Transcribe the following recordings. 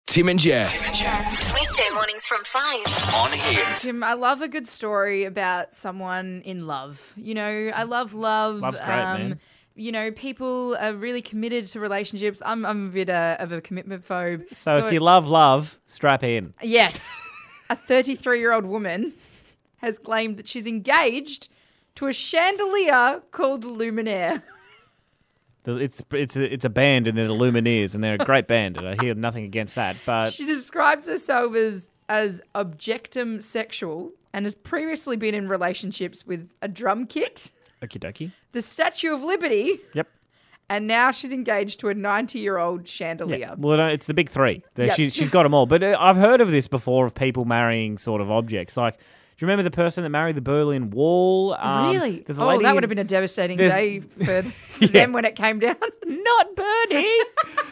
Tim and Jess. Weekday mornings from 5. On Hit. Tim, I love a good story about someone in love. You know, I love love. Love's great, man. You know, people are really committed to relationships. I'm a bit of a commitment phobe. So if you love, strap in. Yes. A 33-year-old woman has claimed that she's engaged to a chandelier called Luminaire. It's a band and they're the Lumineers and they're a great band and I hear nothing against that. But She describes herself as objectum sexual and has previously been in relationships with a drum kit, okie dokie. the Statue of Liberty, Yep. and now she's engaged to a 90-year-old chandelier. Yeah. Well, no, it's the big three. Yep. She's got them all. But I've heard of this before of people marrying sort of objects. Like, do you remember the person that married the Berlin Wall? Really? There's a Oh, lady that would have been a devastating there's- day for them when it came down. Not Bernie.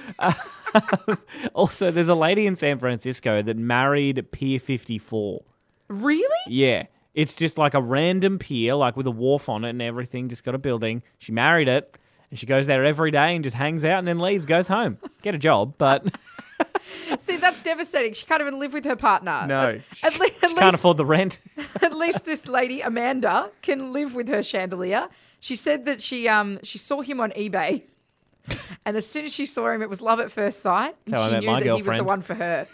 Also, there's a lady in San Francisco that married Pier 54. Really? Yeah. It's just like a random pier, like with a wharf on it and everything, just got a building. She married it, and she goes there every day and just hangs out and then leaves, goes home. Get a job, but See, that's devastating. She can't even live with her partner. no. At Can't afford the rent. At least this lady, Amanda, can live with her chandelier. She said that she saw him on eBay. And as soon as she saw him, it was love at first sight. And That's how I she met knew my that he was the girlfriend. one for her.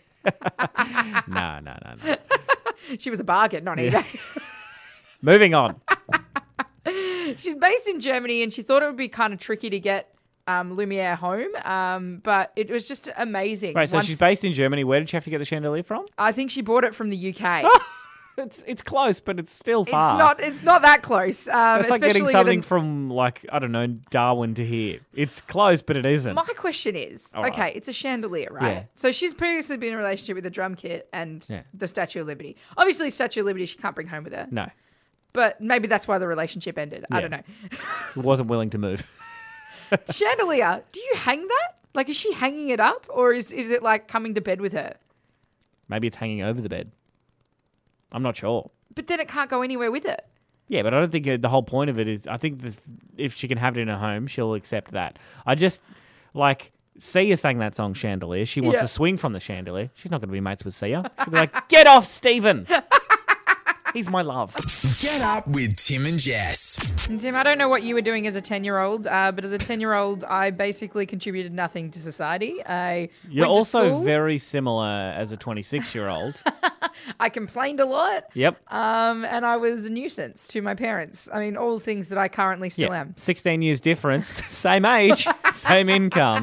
No. She was a bargain on eBay. Moving on. She's based in Germany and she thought it would be kind of tricky to get Lumiere home. But it was just amazing. Right, so she's based in Germany. Where did she have to get the chandelier from? I think she bought it from the UK. It's close, but it's still far. It's not that close. That's like getting especially something with from, like, I don't know, Darwin to here. It's close, but it isn't. My question is, All right. okay, it's a chandelier, right? Yeah. So she's previously been in a relationship with a drum kit and Yeah. the Statue of Liberty. Obviously, Statue of Liberty she can't bring home with her. No, But maybe that's why the relationship ended. I Yeah. don't know. wasn't willing to move. Chandelier, do you hang that? Like, is she hanging it up or is it like coming to bed with her? Maybe it's hanging over the bed. I'm not sure. But then it can't go anywhere with it. Yeah, but I don't think the whole point of it is, I think if she can have it in her home, she'll accept that. I just, like, Sia sang that song, Chandelier. She wants Yeah. to swing from the chandelier. She's not going to be mates with Sia. She'll be like, get off, Stephen. He's my love. Get up with Tim and Jess. And Tim, I don't know what you were doing as a 10-year-old, but as a 10-year-old, I basically contributed nothing to society. I You're went to also school. very similar as a 26-year-old. I complained a lot. Yep. And I was a nuisance to my parents. I mean, all things that I currently still am. 16 years difference, same age, same income.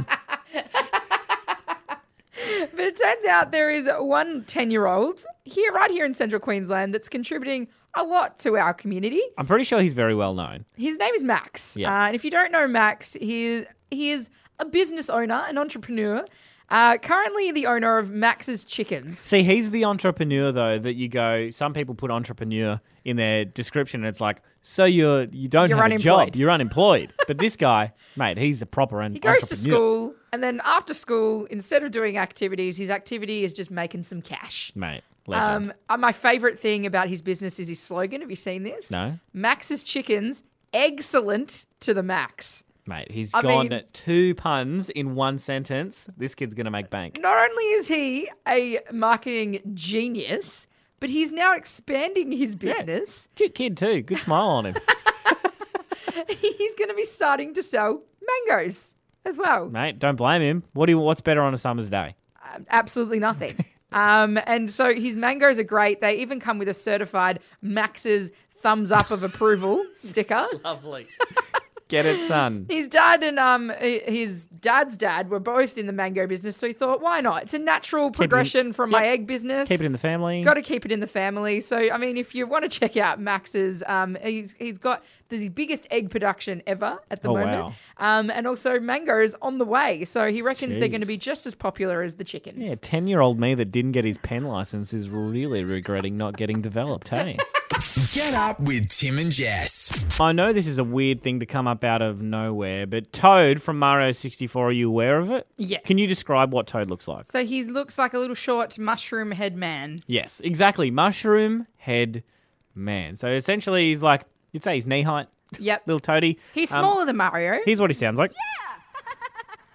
But it turns out there is one 10-year-old right here in central Queensland that's contributing a lot to our community. I'm pretty sure he's very well known. His name is Max. Yeah. And if you don't know Max, he is a business owner, an entrepreneur, currently the owner of Max's Chickens. See, he's the entrepreneur, though, that you go, some people put entrepreneur in their description, and it's like, so you don't You're have a job, unemployed. you're unemployed. But this guy, mate, he's a proper He goes entrepreneur. to school, and then after school, instead of doing activities, his activity is just making some cash. Mate, legend. My favourite thing about his business is his slogan. Have you seen this? No? Max's Chickens, excellent to the max. Mate, he's I gone mean- 2 puns in one sentence. This kid's going to make bank. Not only is he a marketing genius, but he's now expanding his business. Cute kid, too. Good smile on him. He's going to be starting to sell mangoes as well. Mate, don't blame him. What's better on a summer's day? Absolutely nothing. And so his mangoes are great. They even come with a certified Max's thumbs up of approval sticker. Lovely. Get it, son. His dad and his dad's dad were both in the mango business, so he thought, why not? It's a natural progression from my egg business. Keep it in the family. Got to keep it in the family. So, I mean, if you want to check out Max's, he's got the biggest egg production ever at the moment. Wow. And also mangoes on the way. So he reckons they're going to be Jeez. just as popular as the chickens. Yeah, 10-year-old me that didn't get his pen license is really regretting not getting developed, hey? Get up with Tim and Jess. I know this is a weird thing to come up out of nowhere, but Toad from Mario 64, are you aware of it? Yes. Can you describe what Toad looks like? So he looks like a little short mushroom head man. Yes, exactly. Mushroom head man. So essentially he's like, you'd say he's knee height, Yep. little toady. He's smaller than Mario. Here's what he sounds like.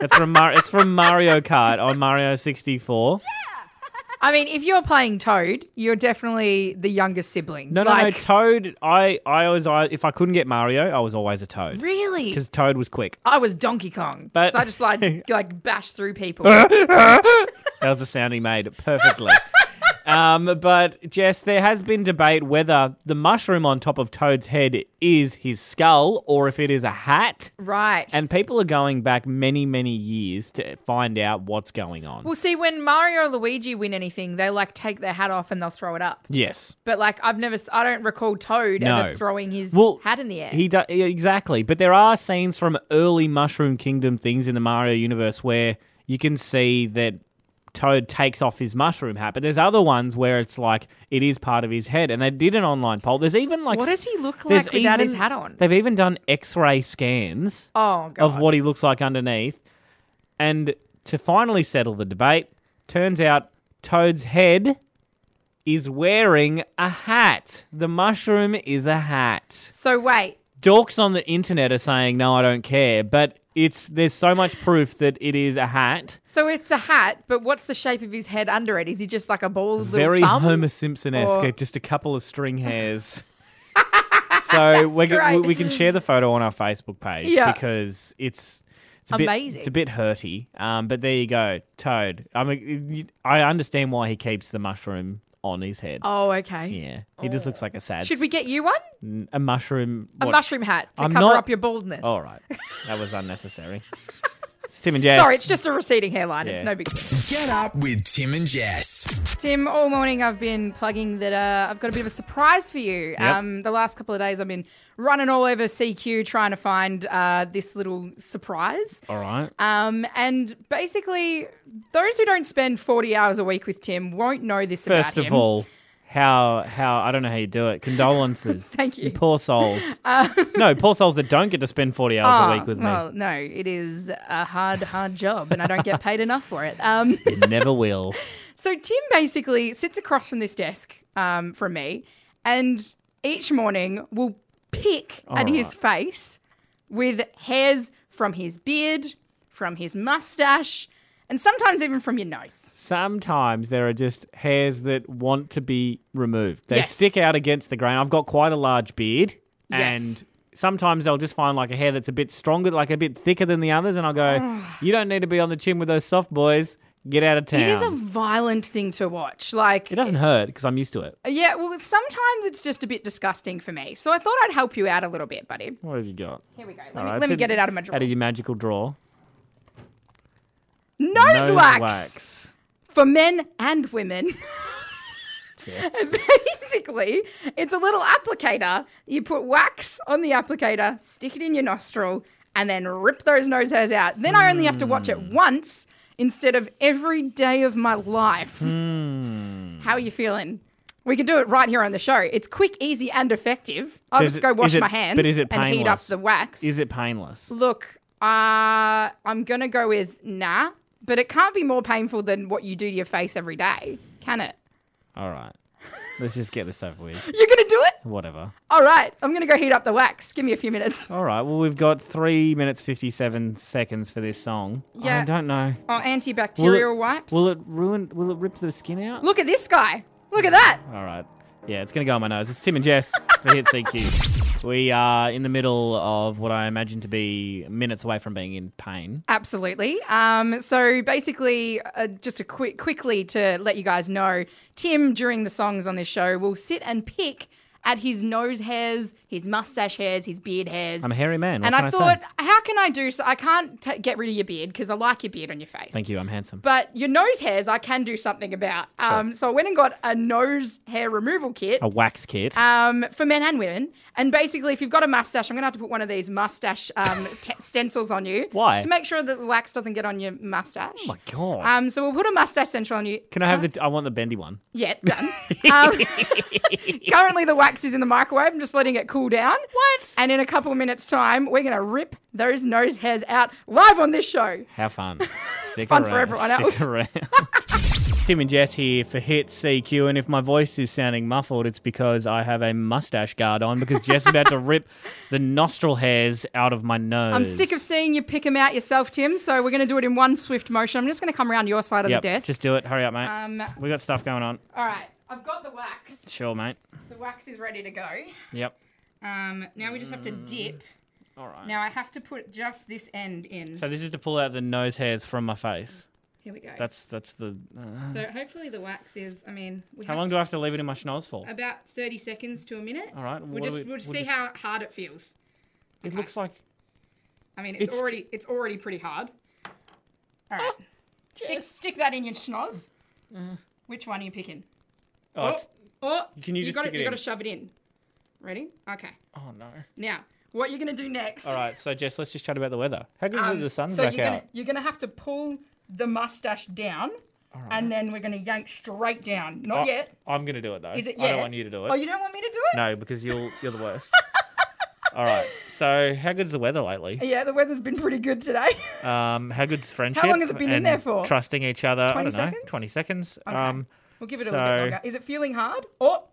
It's from Mario Kart on Mario 64. I mean, if you're playing Toad, you're definitely the youngest sibling. No, Toad. I if I couldn't get Mario, I was always a Toad. Really? Because Toad was quick. I was Donkey Kong. But- So I just like bash through people. That was the sound he made perfectly. But Jess, there has been debate whether the mushroom on top of Toad's head is his skull or if it is a hat. Right. And people are going back many, many years to find out what's going on. Well, see, when Mario or Luigi win anything, they like take their hat off and they'll throw it up. Yes. But like, I don't recall Toad ever throwing his hat in the air. Exactly. But there are scenes from early Mushroom Kingdom things in the Mario universe where you can see that Toad takes off his mushroom hat, but there's other ones where it's like it is part of his head, and they did an online poll. There's even like what does he look like without his hat on? They've even done X-ray scans of what he looks like underneath, and to finally settle the debate, turns out Toad's head is wearing a hat. The mushroom is a hat. So wait. Dorks on the internet are saying, no, I don't care, but there's so much proof that it is a hat. So it's a hat, but what's the shape of his head under it? Is he just like a bald Very little thumb? Homer Simpson-esque, Or- just a couple of string hairs. So we can share the photo on our Facebook page because it's amazing. It's a bit hurty, but there you go, Toad. I mean, I understand why he keeps the mushroom on his head. Oh, okay. Yeah, he just looks like a sad. Should we get you one? A mushroom? A what? mushroom hat to I'm cover not- up your baldness. All right, that was unnecessary. It's Tim and Jess. Sorry, it's just a receding hairline. Yeah. It's no big deal. Get up with Tim and Jess. Tim, all morning I've been plugging that I've got a bit of a surprise for you. Yep. The last couple of days I've been running all over CQ trying to find this little surprise. All right. And basically, those who don't spend 40 hours a week with Tim won't know this First about of him. all, how I don't know how you do it. Condolences. Thank you. Poor souls. No, poor souls that don't get to spend 40 hours a week with me. Well, no, it is a hard job, and I don't get paid enough for it. You never will. So Tim basically sits across from this desk from me, and each morning will pick at his face with hairs from his beard, from his mustache, and sometimes even from your nose. Sometimes there are just hairs that want to be removed. They Yes. stick out against the grain. I've got quite a large beard, Yes. and sometimes they'll just find like a hair that's a bit stronger, like a bit thicker than the others, and I'll go, you don't need to be on the chin with those soft boys. Get out of town. It is a violent thing to watch. Like, It doesn't hurt because I'm used to it. yeah, well, sometimes it's just a bit disgusting for me. So I thought I'd help you out a little bit, buddy. What have you got? Here we go. All Let right, me so get it out of my drawer. Out of your magical drawer. Nose wax for men and women. And basically, it's a little applicator. You put wax on the applicator, stick it in your nostril, and then rip those nose hairs out. Then I only have to watch it once instead of every day of my life. How are you feeling? We can do it right here on the show. It's quick, easy, and effective. I'll Does just it- go wash is it- my hands but is it and heat up painless? the wax. Is it painless? Look, I'm going to go with nah, but it can't be more painful than what you do to your face every day, can it? All right. Let's just get this over with. You're going to do it? Whatever. All right, I'm going to go heat up the wax. Give me a few minutes. All right. Well, we've got 3 minutes 57 seconds for this song. Yeah. I don't know. Oh, antibacterial wipes. Will it rip the skin out? Look at this guy. Look at that. All right. Yeah, it's going to go on my nose. It's Tim and Jess for Hit CQ. We are in the middle of what I imagine to be minutes away from being in pain. Absolutely. So basically, just quickly to let you guys know, Tim, during the songs on this show, will sit and pick at his nose hairs, his mustache hairs, his beard hairs. I'm a hairy man. What And can I I thought, say? how can I do so? I can't get rid of your beard because I like your beard on your face. Thank you. I'm handsome. But your nose hairs, I can do something about. So I went and got a nose hair removal kit. A wax kit. For men and women. And basically, if you've got a mustache, I'm going to have to put one of these mustache stencils on you. Why? To make sure that the wax doesn't get on your mustache. Oh my God. So we'll put a mustache stencil on you. Can I have I want the bendy one. Yeah, done. Currently, the wax wax is in the microwave. I'm just letting it cool down. What? And in a couple of minutes' time, we're going to rip those nose hairs out live on this show. How fun. Stick Fun around. for everyone else. Stick around. Tim and Jess here for Hit CQ, and if my voice is sounding muffled, it's because I have a mustache guard on because Jess is about to rip the nostril hairs out of my nose. I'm sick of seeing you pick them out yourself, Tim, so we're going to do it in one swift motion. I'm just going to come around your side of the desk. Just do it. Hurry up, mate. We got stuff going on. All right. I've got the wax. Sure, mate. The wax is ready to go. Yep. Now we just have to dip. All right. Now I have to put just this end in. So this is to pull out the nose hairs from my face. Here we go. That's the... So hopefully the wax is, how long do I have to leave it in my schnoz for? About 30 seconds to a minute. All right. We'll just see how hard it feels. It looks like... I mean, it's already pretty hard. All right. Stick that in your schnoz. Which one are you picking? Can you just stick it in? You got to shove it in. Ready? Okay. Oh, no. Now, what you're going to do next... All right, so Jess, let's just chat about the weather. How good is it the sun's back out? You're going to have to pull the mustache down, and then we're going to yank straight down. Not yet. I'm going to do it, though. Is it I don't want you to do it. Oh, you don't want me to do it? No, because you're the worst. All right, so how good's the weather lately? Yeah, the weather's been pretty good today. How good's friendship? How long has it been in there for? Trusting each other. 20 I don't seconds? know, 20 seconds. Okay. We'll give it a little bit longer. Is it feeling hard? Oh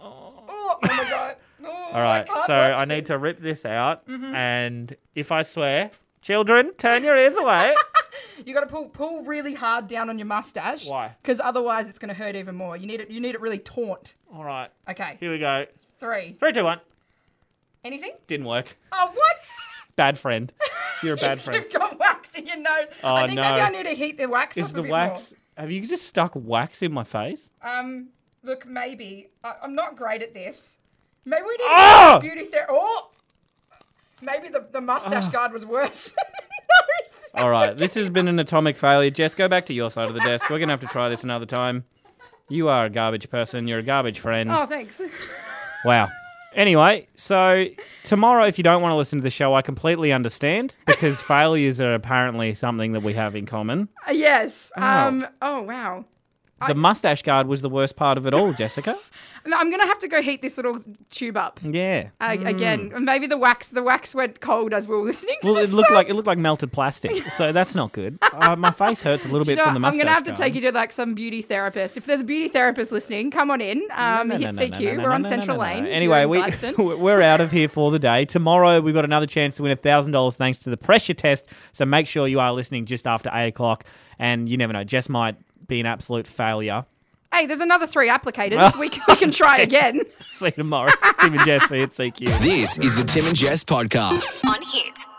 my God. All right, so I need to rip this out, and if I swear, children, turn your ears away. You got to pull really hard down on your mustache. Why? Because otherwise it's going to hurt even more. You need it really taut. All right. Okay. Here we go. 3, 2, 1. Anything? Didn't work. Oh, what? Bad friend. You're a bad friend. You've got wax in your nose. Oh, I think maybe I need to heat the wax up a bit more. Have you just stuck wax in my face? Look, maybe. I'm not great at this. Maybe we need to beauty therapy. Oh! Maybe the mustache guard was worse. No, all right, this has been an atomic failure. Jess, go back to your side of the desk. We're going to have to try this another time. You are a garbage person. You're a garbage friend. Oh, thanks. Wow. Anyway, so tomorrow, if you don't want to listen to the show, I completely understand because failures are apparently something that we have in common. Yes. Oh, wow. The mustache guard was the worst part of it all, Jessica. I'm going to have to go heat this little tube up. Yeah. Again, maybe the wax went cold as we were listening to it looked like melted plastic, so that's not good. My face hurts a little bit from the mustache. I'm going to have to take you to some beauty therapist. If there's a beauty therapist listening, come on in. Hit CQ. We're on Central Lane. Anyway, we're out of here for the day. Tomorrow we've got another chance to win $1,000 thanks to the pressure test. So make sure you are listening just after 8 o'clock. And you never know, Jess might be an absolute failure. Hey, there's another 3 applicators. We can try again. See you tomorrow. It's Tim and Jess for Hit CQ. This is the Tim and Jess podcast. On Hit.